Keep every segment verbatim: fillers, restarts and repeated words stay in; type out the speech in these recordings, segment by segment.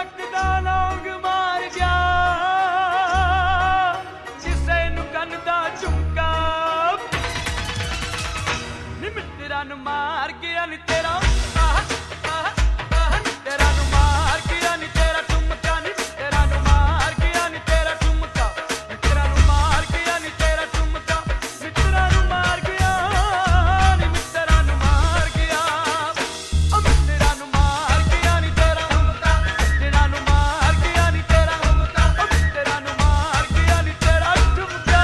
ਨੱਕ ਦਾ ਲੌਂਗ ਮਾਰ ਗਿਆ, ਕਿਸੇ ਨੂੰ ਕੰਨ ਦਾ ਝੁਮਕਾ ਨੀ ਮਿੱਤਰਾਂ ਨੂੰ ਮਾਰ ਗਿਆ ਨੀ ਤੇਰਾ ਆਹ ਆਹ ਆਹ ਤੇਰਾ ਨੂੰ ਮਾਰ ਗਿਆ ਨੀ ਤੇਰਾ ਝੁਮਕਾ ਨੀ ਤੇਰਾ ਨੂੰ ਮਾਰ ਗਿਆ ਨੀ ਤੇਰਾ ਝੁਮਕਾ ਮਿੱਤਰਾਂ ਨੂੰ ਮਾਰ ਗਿਆ ਨੀ ਤੇਰਾ ਝੁਮਕਾ ਮਿੱਤਰਾਂ ਨੂੰ ਮਾਰ ਗਿਆ ਨੀ ਮਿੱਤਰਾਂ ਨੂੰ ਮਾਰ ਗਿਆ ਉਹ ਮਿੱਤਰਾਂ ਨੂੰ ਮਾਰ ਗਿਆ ਨੀ ਤੇਰਾ ਝੁਮਕਾ ਮਿੱਤਰਾਂ ਨੂੰ ਮਾਰ ਗਿਆ ਨੀ ਤੇਰਾ ਝੁਮਕਾ ਉਹ ਮਿੱਤਰਾਂ ਨੂੰ ਮਾਰ ਗਿਆ ਨੀ ਤੇਰਾ ਝੁਮਕਾ।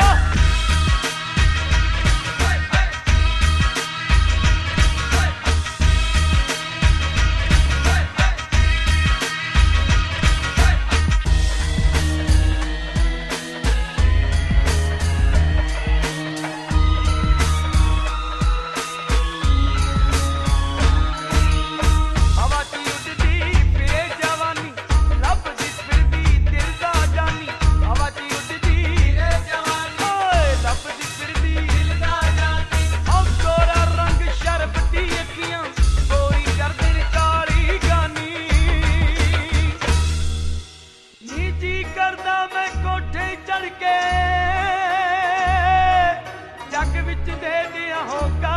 ਹਵਾ 'ਚ ਉੱਡਦੀ ਫਿਰੇ ਜਵਾਨੀ, ਲੱਭਦੀ ਫਿਰਦੀ ਦਿਲ ਦਾ ਜਾਨੀ। ਹਵਾ 'ਚ ਉੱਡਦੀ ਫਿਰੇ ਜਵਾਨੀ, ਓਏ ਲੱਭਦੀ ਫਿਰਦੀ ਦਿਲ ਦਾ ਜਾਨੀ। ਉਹ ਗੋਰਾ ਰੰਗ ਸ਼ਰਬ ਦੀ ਅੱਖੀਆਂ, ਗੋਰੀ ਗਰਦਨ ਕਾਲੀ ਗਾਨੀ। ਨੀ ਜੀ ਕਰਦਾ ਮੈਂ ਕੋਠੇ ਚੜ੍ਹ ਕੇ ਜੱਗ ਵਿੱਚ ਦੇ ਦਿਆਂ ਹੋਕਾ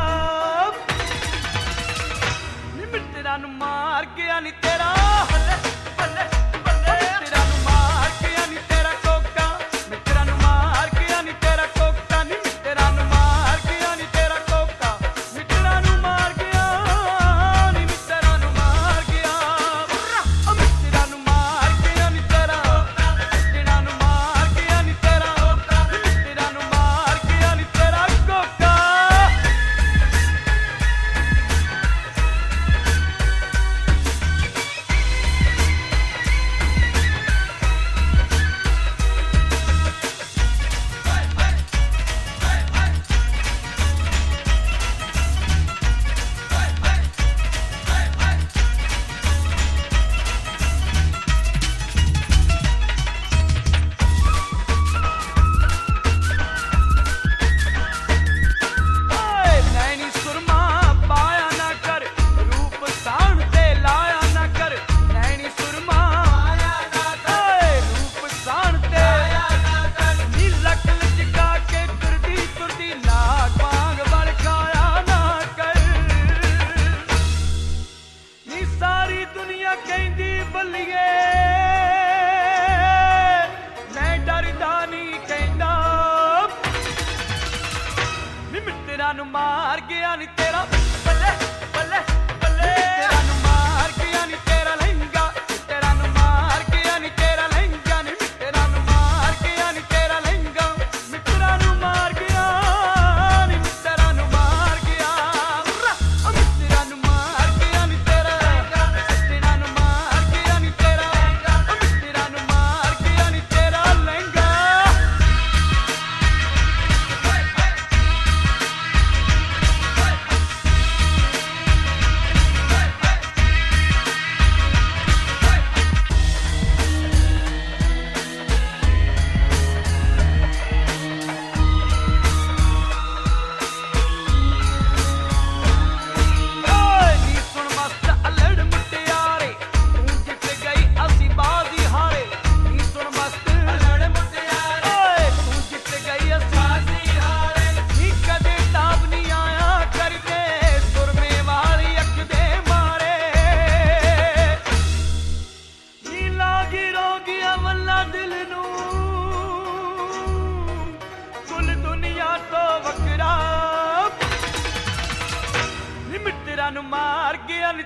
ਨੀ ਮਿੱਤਰਾਂ ਨੂੰ ਮਾਰ ਗਿਆ ਨੀ ਤੇਰਾ ਬੱਲੇ ਬੱਲੇ ਬੱਲੇ ਮਿੱਤਰਾਂ ਨੂੰ ਮਾਰ ਗਿਆ ਨੀ ਤੇਰਾ ਕੋਕਾ ਮਿੱਤਰਾਂ ਨੂੰ ਮਾਰ ਗਿਆ ਨੀ ਤੇਰਾ ਕੋਕਾ ਨੀ ਮਿੱਤਰਾਂ ਨੂੰ ਮਾਰ ਗਿਆ ਨੀ ਤੇਰਾ ਕੋਕਾ ਮਿੱਤਰਾਂ ਨੂੰ ਮਾਰ ਗਿਆ ਨੀ ਮਿੱਤਰਾਂ ਨੂੰ ਮਾਰ ਗਿਆ ਉਹ ਮਿੱਤਰਾਂ ਨੂੰ ਮਾਰ ਗਿਆ ਨੀ ਤੇਰਾ ਮਿੱਤਰਾਂ ਨੂੰ ਮਾਰ ਗਿਆ ਨੀ ਤੇਰਾ ਮਿੱਤਰਾਂ ਨੂੰ ਮਾਰ ਗਿਆ ਨੀ ਤੇਰਾ ਕੋਕਾ। ਓਏ ਨੈਣੀ ਸੁਰਮਾ ਪਾਇਆ ਨਾ ਕਰ, ਰੂਪ ਸਾਣ ਤੇ ਲਾਇਆ ਨਾ ਕਰ। ਨੈਣੀ ਸੁਰਮਾ ਪਾਇਆ ਨਾ ਕਰ, ਓਏ ਰੂਪ ਸਾਣ ਤੇ ਲਾਇਆ ਨਾ ਕਰ। ਨੀ ਲੱਕ ਲਚਕਾ ਕੇ ਤੁਰਦੀ ਤੁਰਦੀ ਨਾਗ ਵਾਂਗ ਵਲ ਖਾਇਆ ਨਾ ਕਰ। ਨੀ ਸਾਰੀ ਦੁਨੀਆ ਕਹਿੰਦੀ ਬੱਲੀਏ, ਮੈਂ ਡਰਦਾ ਨਹੀਂ ਕਹਿੰਦਾ ਨੀ ਮਿੱਤਰਾਂ ਨੂੰ ਮਾਰ ਗਿਆ ਨੀ ਤੇਰਾ ਬੱਲੇ ਬੱਲੇ ਬੱਲੇ ਮਿੱਤਰਾਂ ਨੂੰ ਮਾਰ ਗਿਆ ਨੀ ਤੇਰਾ ਲਹਿੰਗਾ ਮਿੱਤਰਾਂ ਨੂੰ ਮਾਰ ਗਿਆ ਨੀ ਤੇਰਾ ਲਹਿੰਗਾ ਨੀ ਮਿੱਤਰਾਂ ਨੂੰ ਮਾਰ ਗਿਆ ਨੀ ਤੇਰਾ ਲਹਿੰਗਾ ਮਿੱਤਰਾਂ ਨੂੰ ਮਾਰ ਗਿਆ ਨੀ ਮਿੱਤਰਾਂ ਨੂੰ ਮਾਰ ਗਿਆ ਉਹ ਮਿੱਤਰਾਂ ਨੂੰ ਮਾਰ ਗਿਆ ਨੀ ਤੇਰਾ ਮਿੱਤਰਾਂ ਨੂੰ ਮਾਰ ਗਿਆ ਨੀ ਤੇਰਾ ਉਹ ਮਿੱਤਰਾਂ ਨੂੰ ਮਾਰ ਗਿਆ ਨੀ ਤੇਰਾ ਲਹਿੰਗਾ। ਓਏ ਨੀ ਸੁਣ ਮਸਤ ਅਲੜ ਮੁਟਿਆਰੇ, ਤੂੰ ਜਿੱਤ ਗਈ ਅਸੀਂ ਬਾਜ਼ੀ ਹਾਰੇ। ਨੀ ਸੁਣ ਮਸਤ ਅਲੜ ਮੁਟਿਆਰੇ, ਓਏ ਤੂੰ ਜਿੱਤ ਗਈ ਅਸੀਂ ਬਾਜ਼ੀ ਹਾਰੇ। ਨੀ ਕਦੇ ਤਾਬ ਨਹੀਂ ਆਇਆ ਕਰਦੇ ਸੁਰਮੇ ਵਾਲੀ ਅੱਖ ਦੇ ਮਾਰੇ। ਨੀ ਲਾਗੀ ਰੋਗੀਆਂ ਵੱਲਾ ਦਿਲ ਨੂੰ ਕੁੱਲ ਦੁਨੀਆ ਤੋਂ ਵੱਖਰਾ ਨੀ ਮਿੱਤਰਾਂ ਨੂੰ ਮਾਰ ਗਿਆ